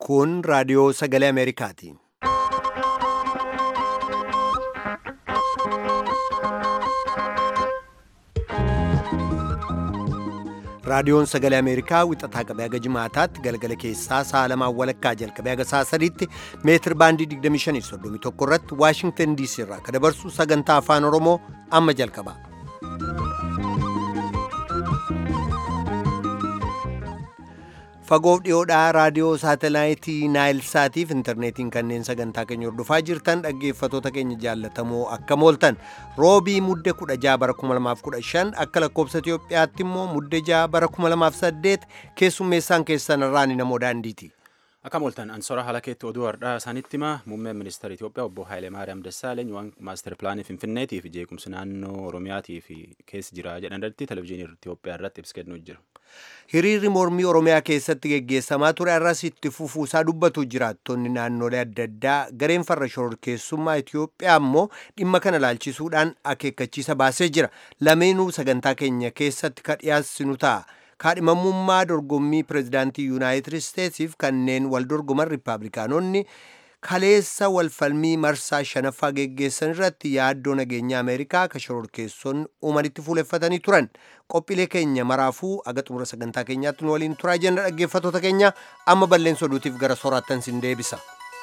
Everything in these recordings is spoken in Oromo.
Kun raadiyoo sagalee Ameerikaati. Raadiyoon sagalee Ameerikaa wixataa qabee haga jimaataatti galgala keessaa sa'a lamaan walakkaa jalqabee haga sa'a sadiitti meetir baandii 2531 irratti Waashingtan DC irraa kan dabarsu sagantaa afaan Oromoo amma jalqaba. Fagoof dhiyoodhaa raadiyoo saatelaayitii Naayil Saatiif intarneetiin kanneen sagantaa keenya hordofaa jirtan dhaggeeffatoota keenya jaallatamoo akkam ooltan roobii mudde 16 bara 2015 akka lakkoobsa Itiyoophiyaatti immoo mudde 6 bara 2008 keessummeessaan keessan irraan namoo daandiiti. Akkam ooltan ansora haala keetti oduu hardhaa isaanitti hima muummeen ministeera Itiyoophiyaa obbo Hayilemaariyaam Dassaaleeny waan maaster pilaanii Finfinneetii fi jeequmsi naannoo Oromiyaatii fi keessa jira jedhan irratti televezyiinii Itiyoophiyaa irratti ibsa kennuu jira. Hiriirri mormii Oromiyaa keessatti geggeessamaa ture arras itti fufuusaa dubbatu jiraattonni naannolee adda addaa gareen farra shororkeessummaa Itiyoophiyaa immoo dhimma kana laalchisuudhaan akeekkachiisa baasee jira. Lameenuu sagantaa keenya keessatti ka dhiyaasinu ta'a. Kaadhimamummaa dorgommii pireezidaantii Yuunaayitid Isteetsiif kanneen wal dorgoman Riippaabilikaanonni kaleessa walfalmii marsaa 5ffaa geggeessan irratti yaaddoo nageenya Ameerikaa ka shororkeessonni uumanitti fuuleffatanii turan. Qophiilee keenya maraafuu aga xumura sagantaa keenyaatti nu waliin turaa jenna dhaggeeffatoota keenya amma balleessa oduutiif gara soraattan sin deebisa.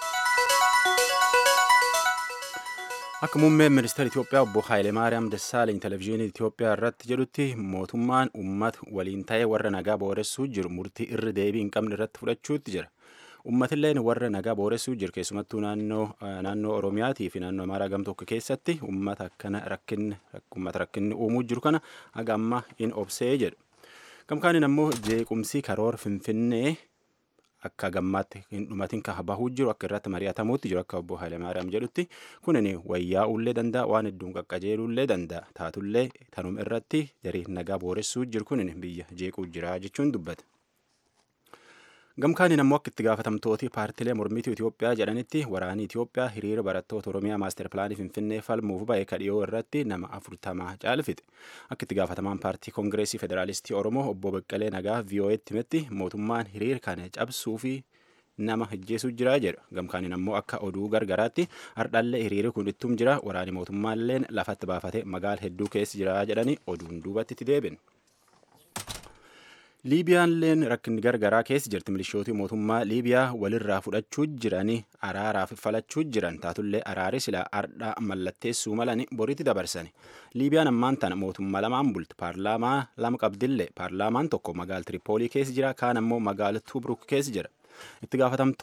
Akka muummeen ministeera Itiyoophiyaa obbo Hayilemaariyaam Dassaaleeny televezyiinii Itiyoophiyaa irratti jedhutti mootummaan uummata waliin ta'ee warra nagaa booressuu jiru murtii irra deebii hin qabne irratti fudhachuutti jira. Uummatilleen warra nagaa booressuu jiru keessumattuu naannoo Oromiyaatii fi naannoo Amaaraa gamtokko keessatti uummata akkana rakkinni uumuu jiru kana haga amma hin obsee jedhu. Gamkaaniin ammoo jeequmsi karoora Finfinnee akka gammaatti hin dhumatin ka bahuu jiru akka irratti mari'atamuutti jiru akka obbo Hayilemaariyaam jedhutti kunin wayyaa ullee danda'a waan hedduun qaqqajeelullee danda'a taatullee tanuma irratti jarii nagaa booressuu jiru kunin biyya jeequu jira jechuun dubbata. Gamkaaniin ammoo akka itti gaafatamtooti paartilee mormiituu Itiyoophiyaa jedhanitti waraanni Itiyoophiyaa hiriira barattoota Oromiyaa maaster pilaanii Finfinnee falmuuf ba'e kadhiyoo irratti nama 40 caalfite. Akka itti gaafatamaan paartii Koongireesii Federaalistii Oromoo obbo Baqqalee Nagaa VOA'tti himetti mootummaan hiriira kana cabsuu fi nama ajjeesuu jira jedha. Gamkaaniin ammoo akka oduu gargaraatti hardhallee hiriirri kun ittum jira waraanni mootummaalleen lafatti baafate magaala hedduu keessa jira jedhanii oduun duubatti itti deebiin. Liibiyaalleen rakkinni gargaraa keessa jirti milishootii mootummaa Liibiyaa walirraa fudhachuu jiranii araaraaf falachuu jiran taatullee araari silaa ardhaa mallatteessuu malanii boritti dabarsani. Liibiyaan ammaan tana mootummaa lamaan bulti paarlaamaa lama qabdillee paarlaamaan tokko magaala Tiripoolii keessa jira kaan ammoo magaala Tubruk keessa jira. Itti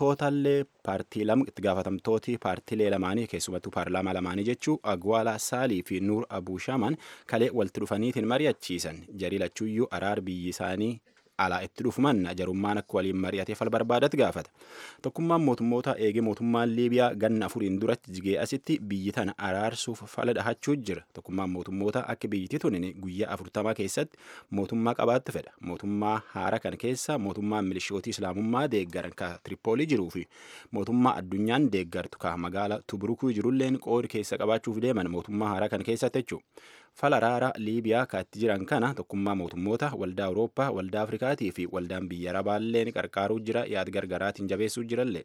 gaafatamtooti paartiilee lamaanii keessumattuu paarlaamaa lamaanii jechuu Agwaalaa Saalii fi Nuur Abuushaaman kalee walitti dhufaniitiin mari'achiisan jarii lachuuyyuu araar biyyi isaanii alaa itti dhufuman jarummaan akka waliin mari'atee fal barbaadatti gaafata. Tokkummaan mootummoota eegee mootummaan Liibiyaa ganna 4 duratti jigee asitti biyyi tana araarsuuf fala dhahachuu jira. Tokkummaan mootummoota akka biyyittii tunin guyyaa 40 keessatti mootummaa qabaatti fedha. Mootummaa haara kana keessa mootummaan milishootii islaamummaa deeggaran ka Tiripoolii jiruu fi mootummaa addunyaan deeggartu ka magaala Tubrukuu jirulleen qoodi keessa qabaachuuf deeman mootummaa haara kana keessatti jechuudha. Fala araara Liibiyaa kaatti jiran kana tokkummaa mootummoota waldaa Awurooppaa, waldaa Afrikaatii fi waldaan biyya Arabaallee ni qarqaaruu jira yaad gargaraatiin jabeessuu jirallee.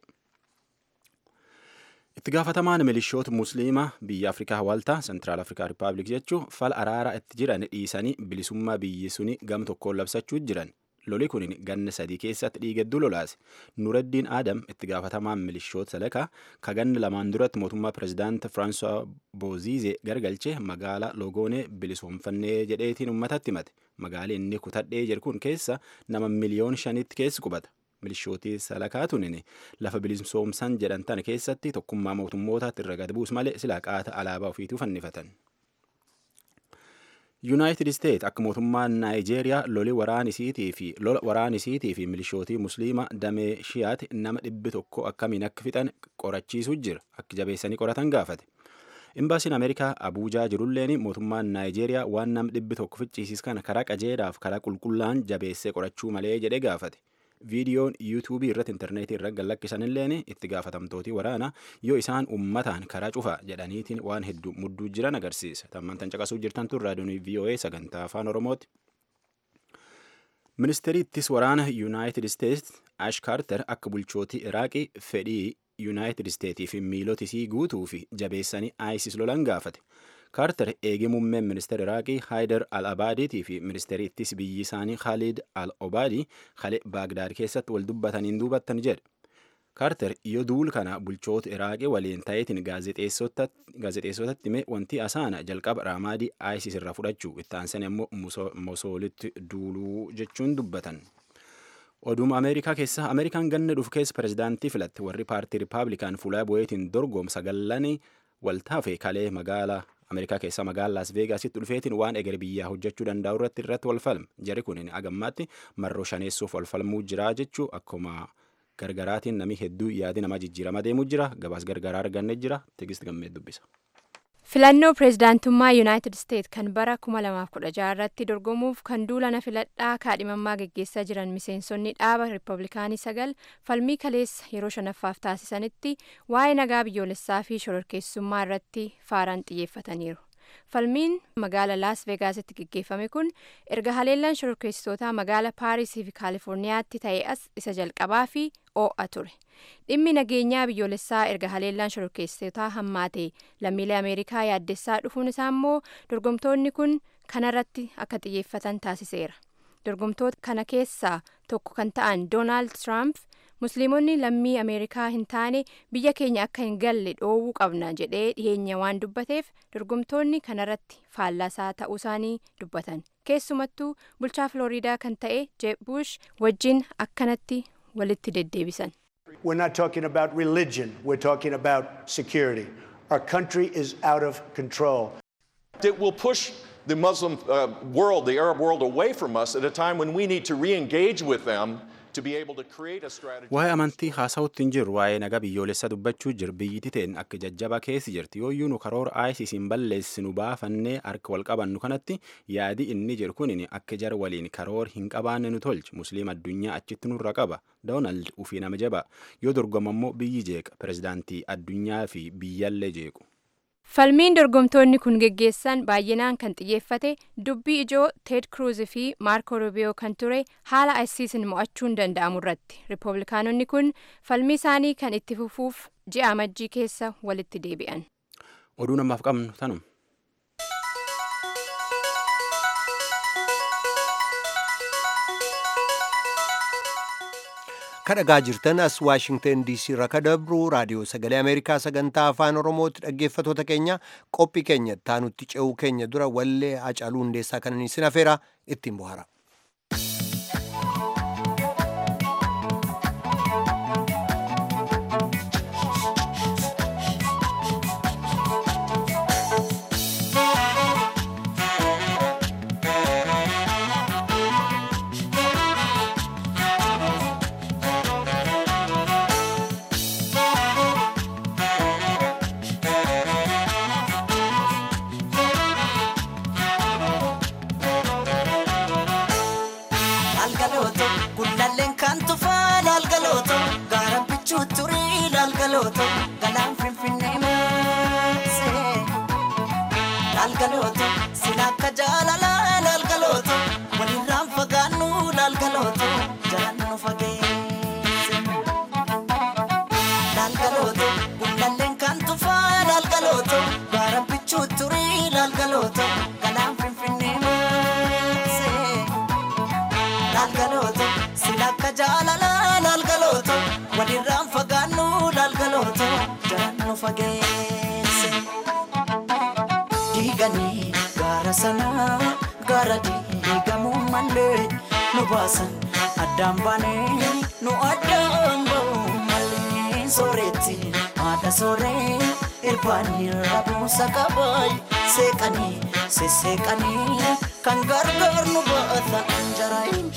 Itti gaafatamaan milishoota musliimaa biyya Afrikaa waltaa Sentiraal Afrikaa Rippaabilik jechuun fala araara itti jiran dhiisanii bilisummaa biyyi suni gam tokkoon labsachuu jiran. Loli kun ganna 3 keessatti dhiigedduu lolaase. Nuraddiin Aadam itti gaafatamaan milishoota Salakaa ka ganna 2 duratti mootummaa pireezidaantii Firaansuwaa Booziizee gargalchee magaala Logoonee bilisoomfannee jedheetiin uummatatti himate. Magaalli inni kutadhee jiru kun keessa nama miliyoona 5tti keessa qubata. Milishootii Salakaa tunin lafa bilisoomsan jedhan tana keessatti tokkummaa mootummootaatti irra gad buus malee silaa qaata alaabaa ofiituu fannifatan. Yuunaayitid Isteet akka mootummaan Naayijeeriyaa lola waraanisiitii fi milishootii musliimaa damee shiyaati nama 100 akkamiin akka fixan qorachiisuu jira akka jabeessanii qoratan gaafate. Imbaasiin Ameerikaa Abuujaa jirulleen mootummaan Naayijeeriyaa waan nama 100 ficciisis kana karaa qajeelaaf karaa qulqullaan jabeessee qorachuu malee jedhee gaafate. Viidiyoon yuutuubii irratti intarneetii irra gallakkisanilleen itti gaafatamtooti waraana yoo isaan uummataan karaa cufa jedhaniitiin waan hedduu mudduu jiran agarsiisa. Tammantan caqasuu jirtan tun raadiyoon VOA sagantaa afaan Oromooti. Ministeerri ittisa waraana Yuunaayitid Isteetsi Ash Carter akka bulchootii Iraaqii fedhii Yuunaayitid Isteetii fi miilotisii guutuu fi jabeessanii ISIS lolan gaafate. Carter eegee muummeen ministeera Iraaqii Haydar al-Abaadiitii fi ministeerri ittis biyyi isaanii Khalid al-Obaadii kalee Baagdaad keessatti wal dubbataniin duubattan jedhe. Carter yoo duul kana bulchoota Iraaqii waliin ta'eetiin gaazexeessotatti hime wanti asaana jalqaba Raamaadii ISIS irraa fudhachuu itti aansan immoo Mosoolitti duuluu jechuun dubbatan. Oduma Ameerikaa keessa Ameerikaan ganna dhufu keessa pirezidaantii filatte warri paartii Rippaabilikaan fuula bu'eetiin dorgomsa gallanii waltaafe kalee magaalaa Ameerikaa keessa magaalaa Las Vegaasitti dhufeetiin waan eger biyyaa hojjechuu danda'u irratti wal falme. Jarri kun agammaatti marroo shaneessuuf wal falmuu jira jechuu akkuma gargaraatiin namni hedduu yaadi nama jijjiirama deemuu jira. Gabaas gargaraa arganne jira. Tigist gammee dubbisa. Filannoo pireezidaantummaa Yuunaayitid Isteet kan bara 2016 irratti dorgomuuf kan duulana filadhaa kaadhimammaa geggeessaa jiran miseensonni dhaaba Riippablikaanii 9 falmii kaleessa yeroo 5ffaaf taasisanitti waa'ee nagaa biyyoolessaa fi shororkeessummaa irratti faaraan xiyyeeffataniiru. Falmiin magaala Las Vegaasitti geggeeffame kun erga haleellaan shororkeessitootaa magaala Paarisii fi Kaalifoorniyaatti ta'e as isa jalqabaa fi oo'a ture. Dhimmi nageenyaa biyyoolessaa erga haleellaan shororkeessitootaa hammaate lammiilee Ameerikaa yaaddessaa dhufuun isaa immoo dorgomtoonni kun kanarratti akka xiyyeeffatan taasiseera. Dorgomtoota kana keessaa tokko kan ta'an Doonaald Tiraamp Musliimonni lammii Ameerikaa hin taane biyya keenya akka hin galle dhoowwuu qabna jedhee dhiyeenya waan dubbateef dorgomtoonni kanarratti faallasaa ta'uu isaanii dubbatan. Keessumattuu bulchaa Filooriidaa kan ta'e Jeb Bush wajjin akkanatti walitti deddeebisan. We're not talking about religion, we're talking about security. Our country is out of control. It will push the Muslim world, the Arab world away from us at a time when we need to re-engage with them. Waa'ee amantii haasawutti hin jirru waa'ee nagaa biyyoolessaa dubbachuu jiru biyyittii ta'een akka jajjabaa keessi jirti yooyyuu nu karoora ISIS hin balleessinu baafannee harka wal qabannu kanatti yaadi inni jiru kun akka jara waliin karoora hin qabaanne nu tolchi musliima addunyaa achitti nurra qaba Doonaald ufii nama jaba yoo dorgomammoo biyyi jeeqa pirezidaantii addunyaa fi biyyallee jeequ. Falmiin dorgomtoonni kun geggeessan baay'inaan kan xiyyeeffate dubbii ijoo Ted Cruz fi Marco Rubio kan ture haala ISIS'n mo'achuun danda'amu irratti. Riippablikaanonni kun falmii isaanii kan itti fufuuf ji'a amajjii keessa walitti deebi'an. Oduu namaaf qabnu tanuma. kadhagaa jirtan as Waashingtan DC irraa kadabru raadiyoo sagalee Ameerikaa sagantaa afaan Oromootti dhaggeeffatoota keenya qophii keenya taanutti ce'uu keenya dura wallee Hacaaluu Hundeessaa kanan isin afeera ittiin bohaara. Seekanii kan gargaar nu baata anjaraayin.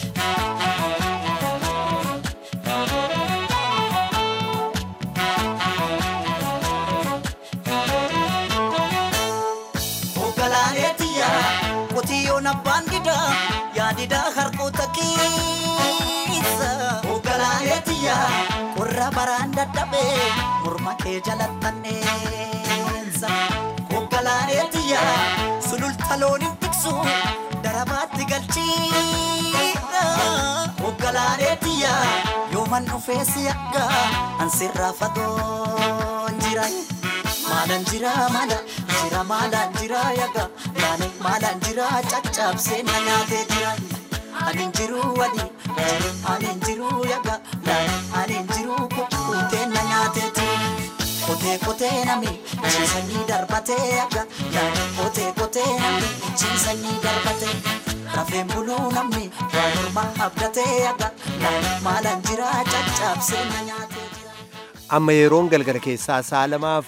Hoogganaaneetiyaa qotiyyoon abbaan didaa yaadidaa harkoota keessa. Hoogganaaneetiyaa qorra baraan dadhabee morma kee jalattanneessa. Hoogganaaneetiyaa. Sulultaloon hin tiksu darabaatti galchiidha. Hoogganaaneetiyaa yoo Yooman dhufee si akka ansirraa fagoon jira. Maalaan jira maalaan jira yaga yaani maalaan jira caccabsee na nyaatee jira. Anin jiru wadi anin jiru yaga anin jiru kukkutee na nyaatee jira. Kotee nami ciisanii darbatee yaga kotee nami ciisanii darbatee. Rafeen buluu namni waan morma abdatee yaga maalaan jira caccabsee na nyaatee jira. Amma yeroon galgala keessaa sa'a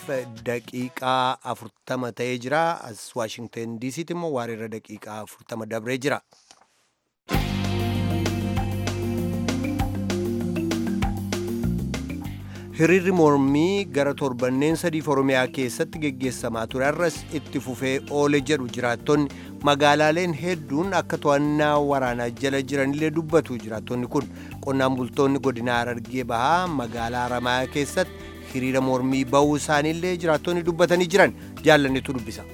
2:40 ta'ee jira. As Waashingten DC'tti immoo waareerra daqiiqaa 40 dabree jira. Hiriirri mormii gara torbanneen sadiif Oromiyaa keessatti geggeessamaa ture arras itti fufee oole jedhu jiraattonni. Magaalaaleen hedduun akka to'annaa waraanaa jala jiranillee dubbatu. Jiraattonni kun qonnaan bultoonni godina Harargee Bahaa magaalaa Haramaayaa keessatti hiriira mormii bahuu isaaniillee jiraattonni dubbatanii jiran. Jaallannetu dubbisa.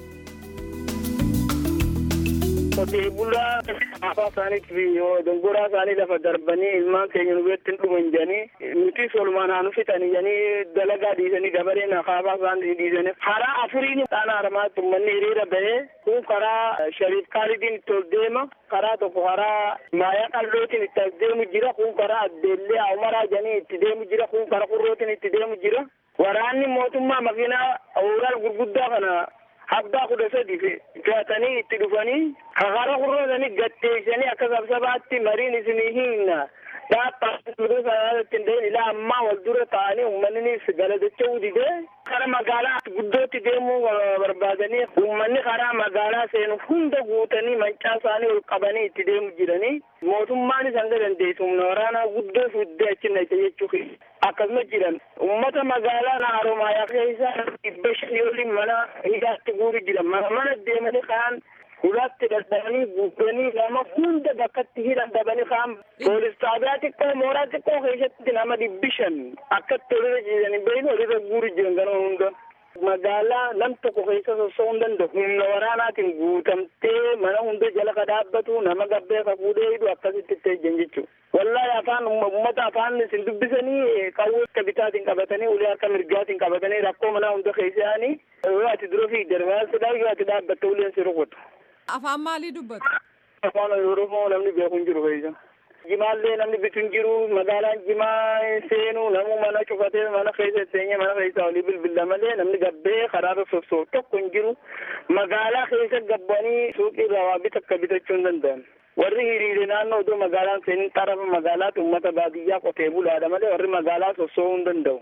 Qotee bulaa afaan isaaniitti fi dongoraa isaanii lafa darbanii ilmaan keenya nu biratti hin dhuman jedhanii nuti solumaan haa nu fixanii jedhanii dalagaa dhiisanii dabareen akaafaa isaanii dhiisanii karaa afuriin dhaana Haramaatti uummanni hiriira bahee kun karaa Shariif Kaalidiin itti ol deema karaa tokko karaa Maayaa Qallootiin itti as deemu jira kun karaa Addeellee Umaraa jedhanii itti deemu jira kun karaa Qurrootiin itti deemu jira. Waraanni mootummaa makiinaa awwaal gurguddaa kana Abbaa 13 jaatanii itti dhufanii kakara kurrootanii gatteessanii akka sabsabaatti mariin isinii hinna dhaabbaatti ilaa ammaa wal dura ta'anii uummannis galadacha'uu didee kara magaalaa guddootti deemuu barbaadanii uummanni karaa magaalaa seenu hunda guutanii mancaa isaanii ol qabanii itti deemu jiranii mootummaanis hanga dandeessu humna waraanaa guddoo fuddee achi naqa jechuu akkasuma jiran uummata magaalaa Haromaayaa keessa 500 oliin mana hidhaatti guuru jiran mana deemanii kaan Hulaatti dadhabanii guutanii nama hunda bakkatti hidhan dabanii kaan poolis xaabiyaa xiqqoo mooraa xiqqoo keessatti nama 500 akkatti olirra jiran beeynu olirra guuru jiran gana hunda. Magaalaa nam tokko keessa soso'uu hin danda'u. Humna waraanaatiin guutamtee mana hunda jala ka dhaabbatu nama gabbee ka fuudhee hidhu akkasitti itti ejjan jechuudha. Wallaahi afaan uummata afaan isin dubbisanii qawwee akka bitaatiin qabatanii ulee akka mirgaatiin qabatanii rakkoo mana hunda keessa yaa'anii yoo ati dura fiigdan maalidhaa yoo ati dhaabbatte uleen si rukutu. Afaan maalii dubbatu? Afaan Oromoo namni beeku hin jiru keessa. Jimaallee namni bitu hin jiru magaalaan Jimaa seenu namu mana cufatee mana keessa seenyee mana keessa olii bilbila malee namni gabbee karaarra sossoo tokko hin jiru. Magaalaa keessa gabbanii suuqii irraa waa akka bitachuu hin danda'an. Warri hiriire naannoo iddoo magaalaan seenin xarafa magaalaatti uummata baadiyyaa qotee bulaadha malee warri magaalaa sossoo hin danda'u.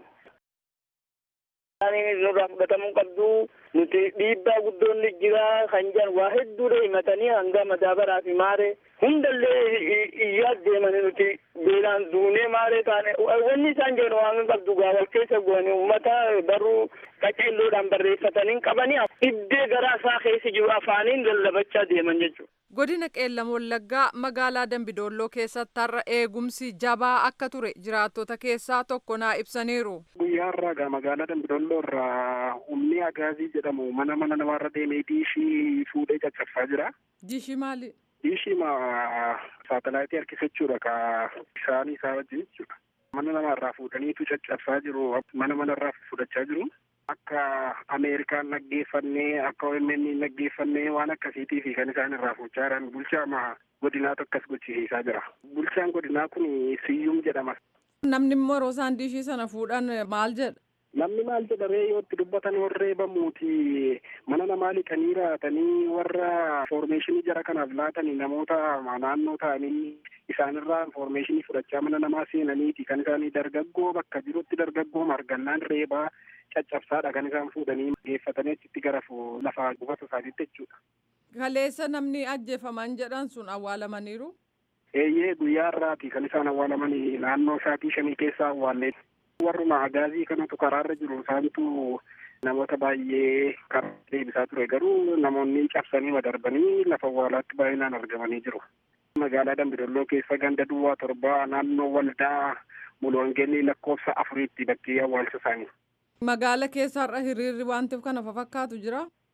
Nurraa fudhatamuu qabdu nuti dhiibbaa guddoon jira kan jiran waa hedduudha himatanii hanga madaabaraa fi maaree hundallee iyyaa deemanii nuti beelaan duunee maaree taane wanni isaan jedhan waan qabdu gaawal keessa goonii uummata barruu qaceelloodhaan barreeffatanii qabanii iddee garaa isaa keessa jiru afaaniin lallabachaa deeman jechuudha. Godina Qeellam Wallaggaa magaalaa Dambidolloo keessatti har'a eegumsi jabaa akka ture jiraattota keessaa tokko naa ibsaniiru. Guyyaa irraa magaalaa Dambidolloo irraa humni agaazii jedhamu mana namaarra deemee diishii fuudhee caccabsaa jira. Diishii maali? Diishii saatalaayitii harkisachuudha ka isaanii isaa wajjin jechuudha. Mana namaarraa fuudhaniitu caccabsaa jiru. Manarraa fudhachaa jiru. Akka Ameerikaan naggeeffannee akka OMN naggeeffannee waan akkasiitii fi kan isaan irraa fuuchaa jiran bulchaa godinaatu akkas gochisiisaa jira. Bulchaan godinaa kun Siyyum jedhama. Namni immoo yeroo isaan diishii sana fuudhan maal jedha? Namni maal jedha ree yoo itti dubbatan warree bamuuti mana namaa liqanii raatanii warra foormeeshinii jara kanaaf laatanii namoota naannoo ta'anii isaanirraa foormeeshinii fudhachaa mana namaa seenaniiti kan isaanii dargaggoo bakka jirutti dargaggoo margannaan reebaa caccabsaadha kan isaan fuudhanii geeffatanii achitti gara lafa gubata isaaniitti jechuudha. Kaleessa namni ajjeefaman jedhan sun awwaalamaniiru? Eeyyee guyyaa irraati kan isaan awwaalamanii naannoo sa'aatii 5 keessa awwaallee. Warruma agaazii kanatu karaarra jiru isaantu namoota baay'ee karaa deebisaa ture garuu namoonni cabsanii madarbanii lafa awwaalaatti baay'inaan argamanii jiru. Magaalaa Dambidolloo keessa ganda Duwwaa 7 naannoo waldaa Mulwangeelii lakkoofsa 4tti bakkee awwaalcha isaanii. Magaala keessa har'a hiriirri wantiif kana fakkaatu jira?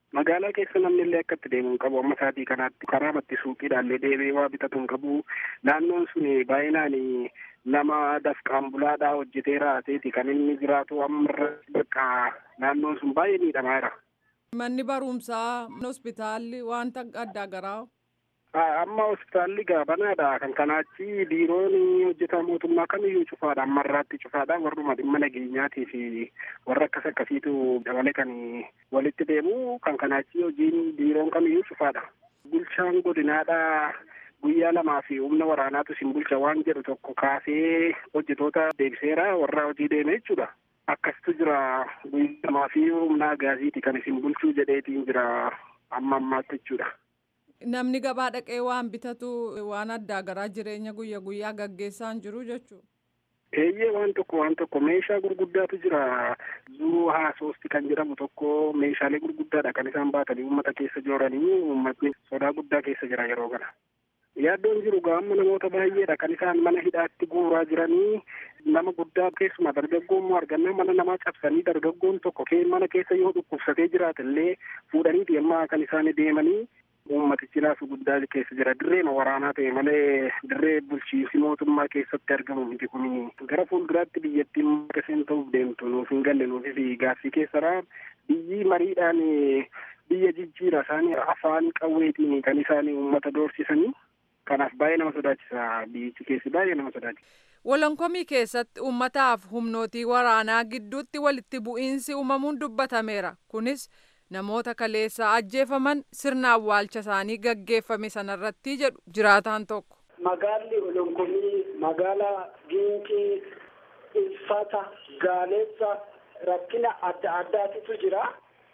Magaalaa keessa namni illee akka itti deemu hin qabu. Amma isaatii kanaatti karaa matti suuqiidhaallee deemee waa bitatu hin qabu. Naannoon sun baay'inaan nama dafqaan bulaadhaa hojjetee raateeti kan inni jiraatu. Amma bakka naannoon sun baay'ee miidhamaa jira. Manni barumsaa, hospitaalli wanta addaa garaa. Amma hospitaalli gaabanaadha. Kan kanaachi biiroon hojjetaa mootummaa kamiyyuu cufaadha. Amma irraatti cufaadha. Warruma dhimma nageenyaatii fi warra akkasiitu dabalee kan walitti deemu. Kan kanaachi hojiin biiroon kamiyyuu cufaadha. Bulchaan godinaadha. Guyyaa 2 fi humna waraanaatu isin bulcha waan jedhu tokko kaasee hojjetoota deebiseera warra hojii deeme jechuudha. Akkasitu jira. Guyyaa 2 fi humna gaasiiti kan isin bulchuu jedheetiin jira amma ammaatti jechuudha. Namni gabaa dhaqee waan bitatu waan addaa garaa jireenya guyyaa gaggeessaan jiru jechuudha. Eeyyee waan tokko meeshaa gurguddaatu jira. Zuu haasoosti kan jedhamu tokko meeshaalee gurguddaadha kan isaan baatanii uummata keessa jooranii uummatni sodaa guddaa keessa jira yeroo kana. Yaaddoon jiru gaama namoota baay'eedha kan isaan mana hidhaatti guuraa jiranii nama guddaa keessumaa dargaggoon argannaa mana namaa cabsanii dargaggoon tokko mana keessa yoo dhukkubsatee jiraatellee fuudhanii amma kan isaan deemanii uummatichi laafu guddaa keessa jira. Dirreema waraanaa ta'e malee dirree bulchiinsi mootummaa keessatti argamu miti kun gara fuulduraatti biyyattiin akkasiin ta'uuf deemtu nuuf hin galle nuufis gaaffii keessadha. Biyyi mariidhaan biyya jijjiira isaanii afaan qawweetiin kan isaan uummata doorsisanii. Kanaaf baay'ee nama sodaachisa. Biyyichi keessi baay'ee nama sodaachisa. Wolonkomii keessatti uummataaf humnootii waraanaa gidduutti walitti bu'iinsi uumamuun dubbatameera. Kunis namoota kaleessaa ajjeefaman sirna awwaalcha isaanii gaggeeffame sanarratti jedhu jiraataan tokko. Magaalli Wolonkomii magaalaa Giincii, Ilfata, Gaaleessa rakkina adda addaatu jira.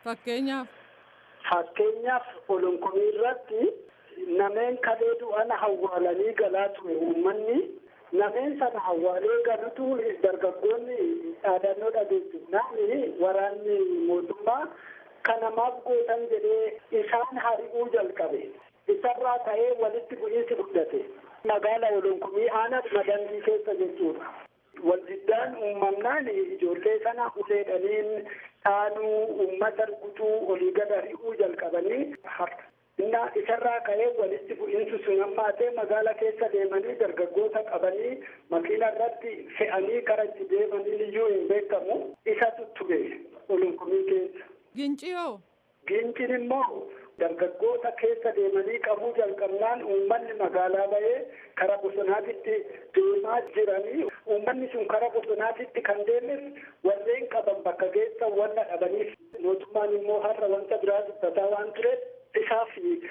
Fakkeenyaaf Wolonkomii irratti nameen kalee du'an hawwaalanii galaa ture uummanni. Nameen sana hawwaalee galutu dargaggoonni dhaadannoo dhageessisnaan waraanni mootummaa kanamaaf gootan jedhee isaan hari'uu jalqabe. Isarraa ka'ee walitti bu'iinsi guddate. Magaala Wolonkomii aanaa madandii keessa jechuudha. Waldiddaan uumamnaan ijoollee sana uleedhaniin dhaanuu uummata rukutuu olii gad hari'uu jalqabanii isarraa ka'ee walitti bu'iinsi sun hammaatee magaala keessa deemanii dargaggoota qabanii makiina irratti fe'anii kara itti deemanii iyyuu hin beekamu. Isatu ture Wolonkomii keessa. Ginciyoo? Ginciin immoo dargaggoota keessa deemanii qabuu jalqabnaan uummanni magaalaa bahee kara bosonaatitti deemaa jiranii. Uummanni sun kara bosonaatitti kan deemes warreen qaban bakka geessa wanna dhabaniif mootummaan immoo har'a wanta biraa dubbataa waan tureef isaaf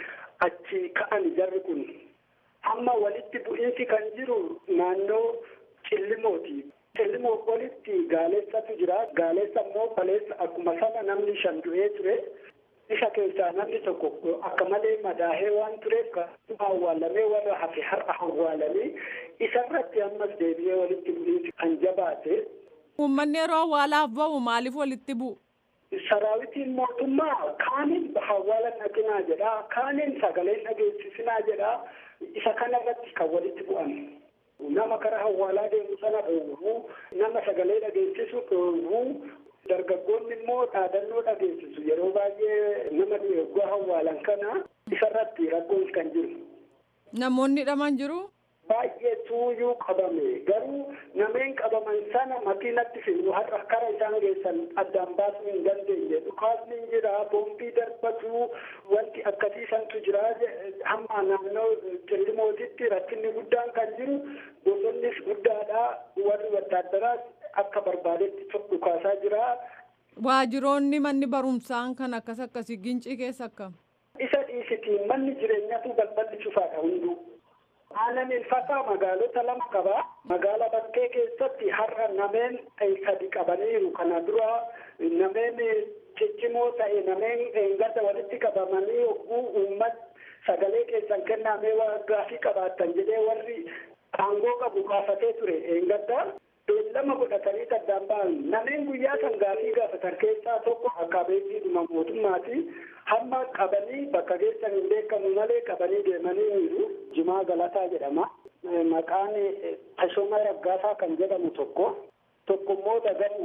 achi ka'an jarri kun. Amma walitti bu'iinsi kan jiru naannoo Cillimooti. Cillimoo olitti Gaaleessatu jira. Gaaleessa immoo kaleessa akkuma sana namni 5 du'ee ture. Isa keessaa namni tokko akka malee madaahee waan tureef kan awwaalamee warra hafe har'a awwaalanii isarratti ammas deebi'ee walitti bu'iinsi kan jabaate. Uummanni yeroo awwaalaaf ba'u maaliif walitti bu'u? Saraawitiin mootummaa kaaniin awwaala dhaqinaa jedha, kaaniin sagalee dhageessisinaa jedha. Isa kanarratti kan walitti bu'an. Nama kara awwaalaa deemu sana dhoowwuu, nama sagalee dhageessisu dhoowwuu, dargaggoonni immoo dhaadannoo dhageessisu. Yeroo baay'ee nama dhiyeeggaa awwaalan kana isarratti rakkoon kan jiru. Namoonni hidhaman jiru? Baay'ee tuuyyuu qabame. Garuu nameen qabaman sana makiinatti fidu har'a kara isaan geessan addaan baasuu hin dandeenye. Dhukaasni jira, boombii darbatu, wanti akkasiisantu jira. Hamma naannoo Cillimootitti rakkinni guddaan kan jiru bosonnis guddaadha. Warri wattaadaraas akka barbaadetti dhukaasaa jira. Waajiroonni manni barumsaan kan akkasii Gincii keessa akkam? Isa dhiisitiin manni jireenyaatu balballi cufaadha hunduu. Aannan Ilfataa magaalota 2 qaba. Magaala Bakkee keessatti har'a nameen 3 qabaniiru. Kana dura nameen ciccimoo ta'e nameen eeggadda walitti qabamanii uummat sagalee keessan kennamee gaaffii qabaattan jedhee warri aangoo qabu kaafatee ture eeggadda. Beellama godhatanii addaan ba'an. Nameen guyyaa san gaaffii gaafatan keessaa tokko akka beeksiidhuma mootummaati. Hamma qabanii bakka geessan hin beekamu malee qabanii deemanii jiru. Jimaa Galataa jedhama. Maqaan Tashoomaa Raggaasaa kan jedhamu tokko immoo Dagamuudha.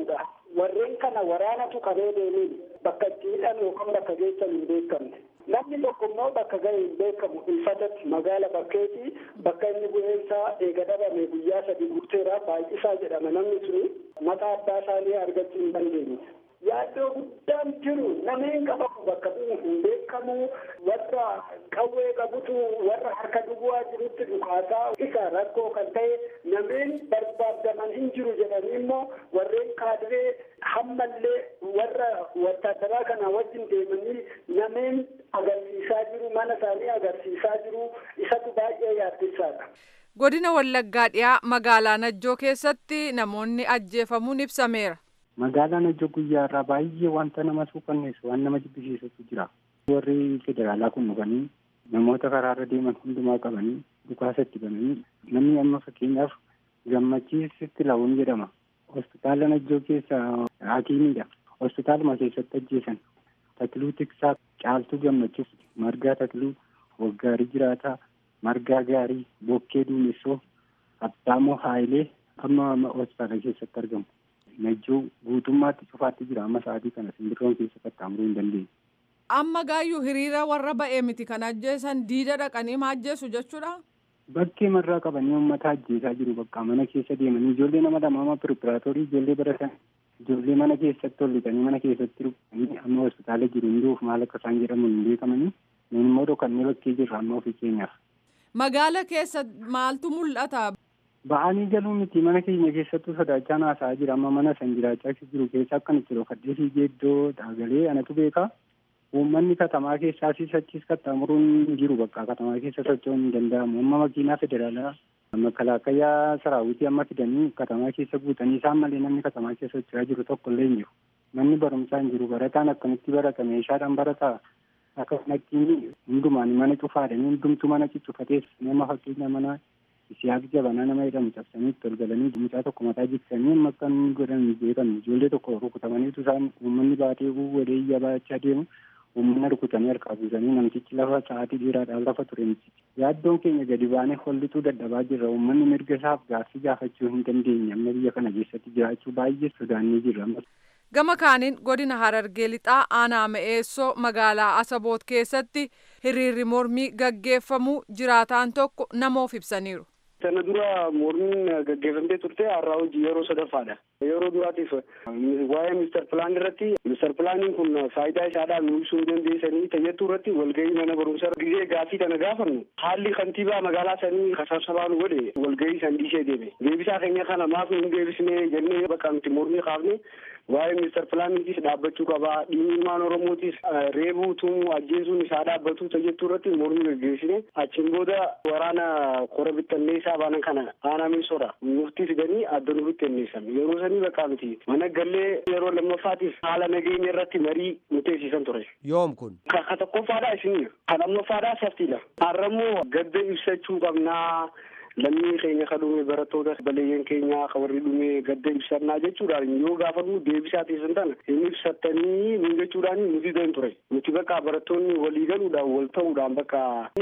warreen kana waraanatu qabee deemee bakka itti hidhan yookaan bakka geessan hin beekamne. Namni tokko immoo bakka ga'e hin beekamu ilfatatti magaala bakkeetii bakka inni bu'eensaa eega dhabame guyyaa 3 guuteera baay'isaa jedhama namni suni maqaa abbaa isaanii argachuu hin dandeenye. Yaaddoo guddaan jiru nameen qabamu bakka bu'u hin beekamu warra qawwee qabutu warra harka duwwaa jirutti dhukaasaa isa rakkoo kan ta'e nameen barbaadaman hin jiru jedhanii immoo warreen kaadiree hammallee warra wattaadaraa kana wajjin deemanii nameen agarsiisaa jiru mana isaanii agarsiisaa jiru isatu baay'ee yaaddeessaadha. Godina Wallaggaa dhiyaa magaalaa Najjoo keessatti namoonni ajjeefamuun ibsameera. Magaalaan Najjoo guyyaa irraa baay'ee wanta nama suukanneessu waan nama jibbisiisutu jira. Warri federaalaa kun dhufanii namoota karaarra deeman hundumaa qabanii dhukaasa itti bananii namni amma fakkeenyaaf Gammachiisitti Lawun jedhama. Hospitaala Najjoo keessa hakiimiidha. Hospitaaluma keessatti ajjeesan. Takluu Tiksaa Caaltuu Gammachiis Margaa Takluu Waggaarii Jiraataa Margaa Gaarii Bokkee Duumessoo Abbaamoo Haayilee amma hospitaala keessatti argamu. Najjoo guutummaatti cufaatti jira amma sa'aatii kana simbirroon keessa qaxxaamuruu hin dandeenye. Amma gaayyuu hiriira warra ba'ee miti kan ajjeesan diida dhaqanii maajjeessu jechuudha. Bakkee marraa qabanii uummata ajjeesaa jiru bakka mana keessa deemanii ijoollee nama lama pirpiraatoorii ijoollee baratan ijoollee mana keessatti hollitanii mana keessatti rukkanii amma hospitaala jiru hunduuf maal akka isaan jedhamu hin beekamanii immoo dhokannee bakkee jirra amma ofii keenyaaf. Magaala keessa maaltu mul'ata? Ba'anii galuu miti mana keenya keessattuu sodaachaa haasa'aa jira amma mana san jiraachaa jiru keessa akkan itti dhokadhee fiigee iddoo dhaagalee anatu beeka. Uummanni katamaa keessaa achis qaxxaamuruun jiru bakka katamaa keessa socho'uun hin danda'amu. Amma makiinaa federaalaa makalaakayyaa saraawwitii amma fidanii katamaa keessa guutanii isaan malee namni katamaa keessa socho'aa jiru tokko illee hin jiru. Manni barumsaa hin jiru barataan akkamitti barata meeshaadhaan barataa akka kanatti hundumaan mana cufaadhanii hundumtuu mana ciccufatee nama fakkeenya mana Isiyaaf jabanaa nama jedhamu cabsanii itti ol galanii mucaa tokko mataa jiksanii amma akka inni godhan beekan ijoollee tokko rukutamaniitu isaan uummanni baatee wadee iyya baachaa deemu uummanni rukutanii harkaa buusanii namtichi lafa sa'aatii dheeraadhaan lafa ture miti. Yaaddoon keenya gadi baanee hollituu dadhabaa jirra uummanni mirga isaaf gaaffii gaafachuu hin dandeenye amma biyya kana keessatti jiraachuu baay'ee sodaannee jirra. Gama kaaniin godina Harargee lixaa aanaa Me'eessoo magaalaa Asaboot keessatti hiriirri mormii gaggeeffamuu jiraataan tokko namoof ibsaniiru. Sana dura mormiin gaggeeffamtee turte har'aa hojii yeroo sadaffaadha. Yeroo duraatiif waa'ee Mr. Pilaan irratti Mr. Pilaaniin kun faayidaa isaadhaan nu ibsuu dandeessanii tayyattuu irratti walgahii mana barumsaa gizee gaafii kana gaafannu haalli kantiibaa magaalaa sanii kasabsabaan godhe walgahii san dhiisee deeme. Deebisaa keenya kana maaf hin deebisnee jennee bakka nuti mormii kaafne waa'ee Mr. Pilaaniitis dhaabbachuu qabaa dhiibbaan Oromootis reebuu tumuu ajjeesuun isaa dhaabbatu tayyattuu irratti mormii gaggeessine achiin booda waraana kora bittanneessaa baana kana aanaa Meessoodha murtii fidanii adda nu bittanneessan yeroo sanii bakka miti mana gallee yeroo lammaffaatiif haala nageenya irratti marii murteessisan ture. Yoom kun? Ka tokkoffaadhaa isin kan lammaffadhaa saftiidha. Har'ammoo gadda ibsachuu qabnaa. Lammii keenya kan dhume barattoota baleeyyan keenya kan warri dhume gadda ibsannaa jechuudhaan yoo gaafannu deebisaa teessan tana hin ibsattanii nu jechuudhaan nuti dan ture. Nuti bakka barattoonni walii galuudhaan wal ta'uudhaan bakka ni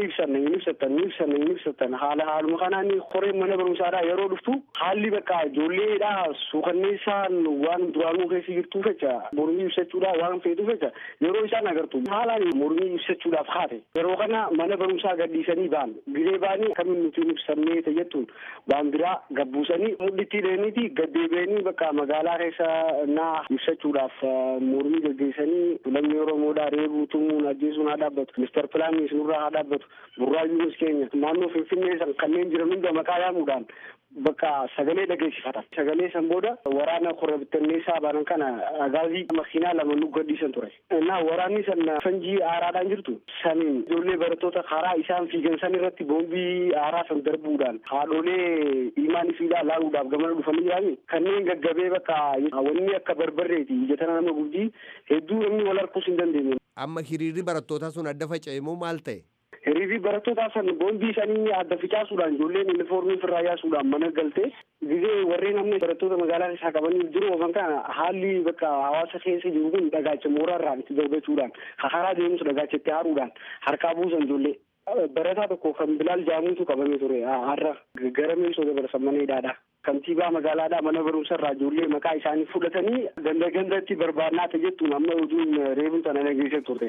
ibsattan haaluma kanaan qoreen mana barumsaadhaa yeroo dhuftu haalli bakka ijoolleedhaa suukanneessaan waan duraanuu keessa jirtuu fecha mormii ibsachuudhaan waan feetuu fecha yeroo isaan agartu haalaan mormii ibsachuudhaaf kaate yeroo kana mana barumsaa gadhiisanii ba'an giree ba'anii akkamiin nuti ibsannee jettuun waan biraa gabbuusanii mul'ittii deemiti gaddeebi'anii bakka magaalaa keessa naa ibsachuudhaaf mormii gaggeessanii lammii Oromoodhaa reebuu tumuun ajjeesuun haa dhaabbatu Mr. Pilaanis nurraa haa dhaabbatu burraayyuunis keenya naannoo Finfinnee kanneen jiran hunda maqaa yaamuudhaan bakka sagalee dhageessifatan. Sagalee san booda waraana kora bittanneessaa baanan kana agaazii makiinaa lama nu gadhiisan ture. Naa waraanni san fanjii aaraadhaan jirtu saniin ijoollee barattoota karaa isaan fiigan san irratti boombii aaraa san darbuudhaan haadholee ilmaan ifiidhaa laaluudhaaf gamana dhufanii jiranii kanneen gaggabee bakka wanni akka barbarreeti ijatana nama gubdii hedduu namni wal harkuus hin dandeenye. Amma hiriirri barattootaa sun adda faca'e moo maal ta'e? Hiriirri barattootaa san boombii isaanii adda facaasuudhaan ijoolleen yuunifoormii ofirraa yaasuudhaan mana galtee gizee warreen amma barattoota magaalaa keessaa qabanii jiru ofan kana haalli bakka hawaasa keessa jiru kun dhagaacha mooraarraan itti darbachuudhaan karaa deemus dhagaacha itti haaruudhaan harkaa buusan ijoollee. Barataa tokko kan Bilaal Jaamuutu qabamee ture har'a gara Meessoo dabarsan mana hidhaadha. kantiibaa magaalaadhaa mana barumsarraa ijoollee maqaa isaanii fudhatanii ganda-gandatti barbaannaa jettuun amma oduun reebuun sana dhageessee turte.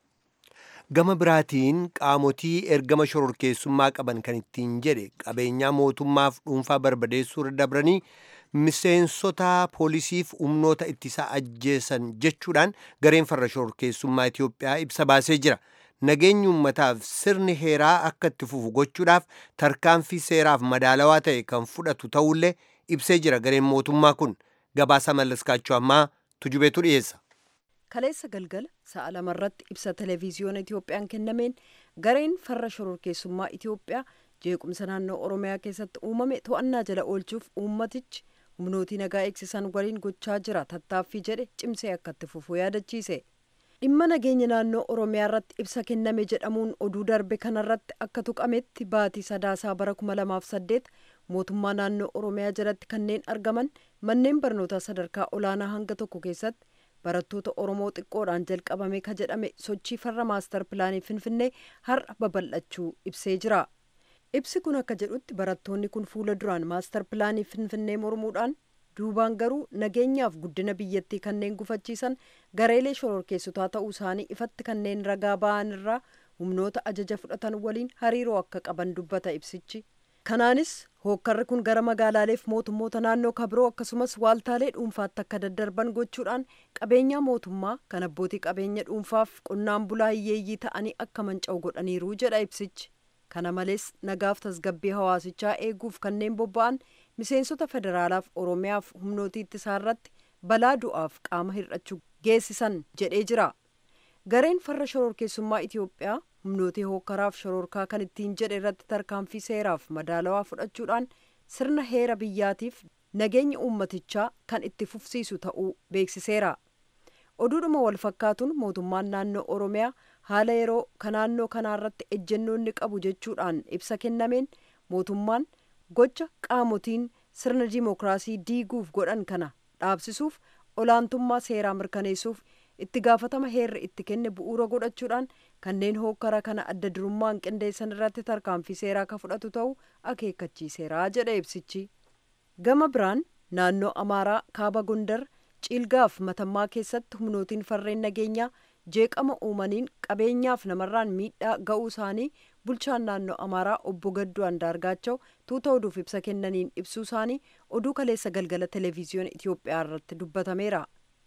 Gama biraatiin qaamotii ergama shororkeessummaa qaban kan ittiin jedhe qabeenyaa mootummaaf dhuunfaa barbadeessuu irra dabranii miseensota poolisiif humnoota ittisaa ajjeesan jechuudhaan gareen farra shororkeessummaa Itoophiyaa ibsa baasee jira. Nageenyi uummataaf sirni heeraa akka itti fufu gochuudhaaf tarkaanfii seeraaf madaalawaa ta'e kan fudhatu ta'ullee ibsee jira. Gareen mootummaa kun gabaasa mallaskaachuu ammaa tujubeetu dhiyeessa. Kaleessa galgala sa'a lamarratti ibsa televiziyoona Itoophiyaan kennameen gareen farra shororkeessummaa Itoophiyaa jeequmsa naannoo Oromiyaa keessatti uumame to'annaa jala oolchuuf uummatichi humnootii nagaa eegsisan waliin gochaa jira tattaaffii jedhe cimsee akka itti fufu yaadachiise. Dhimma nageenya naannoo Oromiyaa irratti ibsa kenname jedhamuun oduu darbe kanarratti akka tuqametti baatii sadaasaa bara 2008 mootummaa naannoo Oromiyaa jalatti kanneen argaman manneen barnootaa sadarkaa olaanaa hanga tokko keessatti barattoota Oromoo xiqqoodhaan jalqabame ka jedhame sochii farra maastar pilaanii Finfinnee har'a babal'achuu ibsee jira. Ibsi kun akka jedhutti barattoonni kun fuula duraan maastar pilaanii Finfinnee mormuudhaan duubaan garuu nageenyaaf guddina biyyattii kanneen gufachiisan gareelee shororkeessotaa ta'uu isaanii ifatti kanneen ragaa ba'an irraa humnoota ajaja fudhatan waliin hariiroo akka qaban dubbata ibsichi. Kanaanis hookkarri kun gara magaalaaleef mootummoota naannoo kabiroo akkasumas waaltaalee dhuunfaatti akka daddarban gochuudhaan qabeenyaa mootummaa kan abbootii qabeenya dhuunfaaf qonnaan bulaa hiyyeeyyii ta'anii akka manca'u godhaniiru jedha ibsichi. Kana malees nagaaf tasgabbii hawaasichaa eeguuf kanneen bobba'an miseensota federaalaaf Oromiyaaf humnootii ittisaa irratti balaa du'aaf qaama hir'achuu geessisan jedhee jira. Gareen farra shororkeessummaa Itoophiyaa humnootii hookkaraaf shororkaa kan ittiin jedhe irratti tarkaanfii seeraaf madaalawaa fudhachuudhaan sirna heera biyyaatiif nageenya uummatichaa kan itti fufsiisu ta'uu beeksiseera. Oduudhuma wal fakkaatuun mootummaan naannoo Oromiyaa haala yeroo naannoo kanaarratti ejjennoonni qabu jechuudhaan ibsa kennameen mootummaan gocha qaamotiin sirna dimookiraasii diiguuf godhan kana dhaabsisuuf olaantummaa seeraa mirkaneessuuf itti gaafatama heerri itti kenne bu'uura godhachuudhaan kanneen hookkara kana adda durummaan qindeessan irratti tarkaanfii seeraa ka fudhatu ta'uu akeekkachiiseera jedha ibsichi. Gama biraan naannoo Amaaraa kaaba Gondar Ciilgaaf Matammaa keessatti humnootiin farreen nageenyaa jeeqama uumaniin qabeenyaaf namarraan miidhaa ga'uu isaanii bulchaan naannoo Amaaraa obbo Gadduu Andaargaachoo tuuta oduuf ibsa kennaniin ibsuu isaanii oduu kaleessa galgala televiziyoona Itoophiyaa irratti dubbatameera.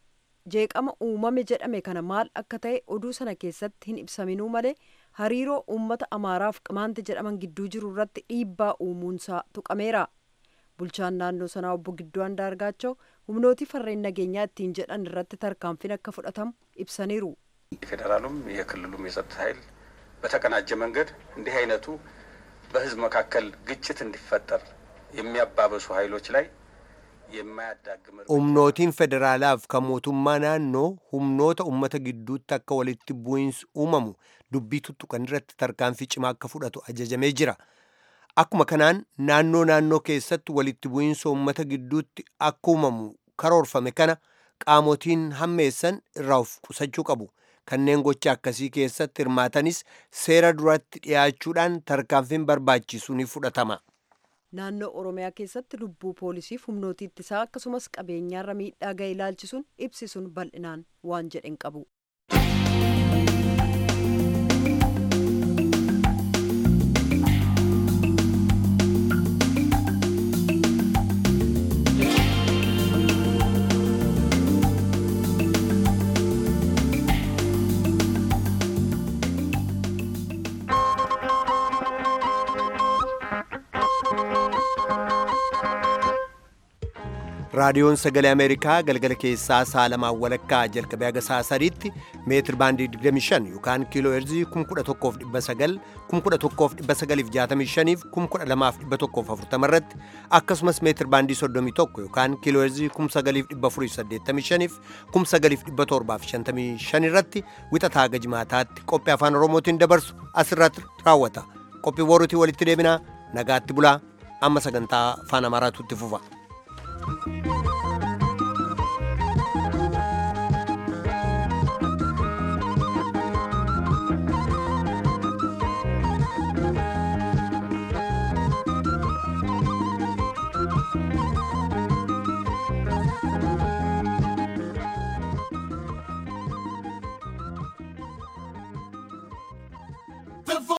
Jeeqama uumame jedhame kana maal akka ta'e oduu sana keessatti hin ibsaminuu malee hariiroo uummata Amaaraaf Qimaanti jedhaman gidduu jiru irratti dhiibbaa uumuunsaa tuqameera. Bulchaan naannoo sanaa obbo Gadduu Andaargaachoo humnootii farreen nageenyaa ittiin jedhan irratti tarkaanfiin akka fudhatamu ibsaniiru. ፌደራሉም የክልሉም የጸጥታ ኃይል በተቀናጀ መንገድ እንዲህ አይነቱ በህዝብ መካከል ግጭት እንዲፈጠር የሚያባበሱ ኃይሎች ላይ የማያዳግም humnootiin federaalaaf kan mootummaa naannoo humnoota ummata gidduutti akka walitti bu'iinsi uumamu dubbii tuttuqan irratti tarkaanfii cimaa akka fudhatu ajajamee jira. Akkuma kanaan naannoo keessatti walitti bu'iinsa ummata gidduutti akka uumamu karoorfame kana qaamotiin hammeessan irraa of qusachuu qabu. Kanneen gocha akkasii keessatti hirmaatanis seera duratti dhiyaachuudhaan tarkaanfiin barbaachisu ni fudhatama. Naannoo Oromiyaa keessatti lubbuu poolisiif humnootii ittisaa akkasumas qabeenyaarra miidhaa ga'e ilaalchisuun ibsisuun bal'inaan waan jedhen qabu. raadiyoon sagalee ameerikaa galgala keessaa saalamaa walakkaa jalqabee haga sa'a sadiitti meetir baandii 25 yookaan kiiloo heerzii 11,900 11,965 12,140 irratti akkasumas meetir baandii 31 yookaan kiiloo heerzii 9,485 9,755 irratti wixataa haga jimaataatti qophii afaan oromootiin dabarsu asirratti raawwata. Qophii boruutii walitti deebinaa nagaatti bulaa amma sagantaa afaan amaaraatu itti fufa.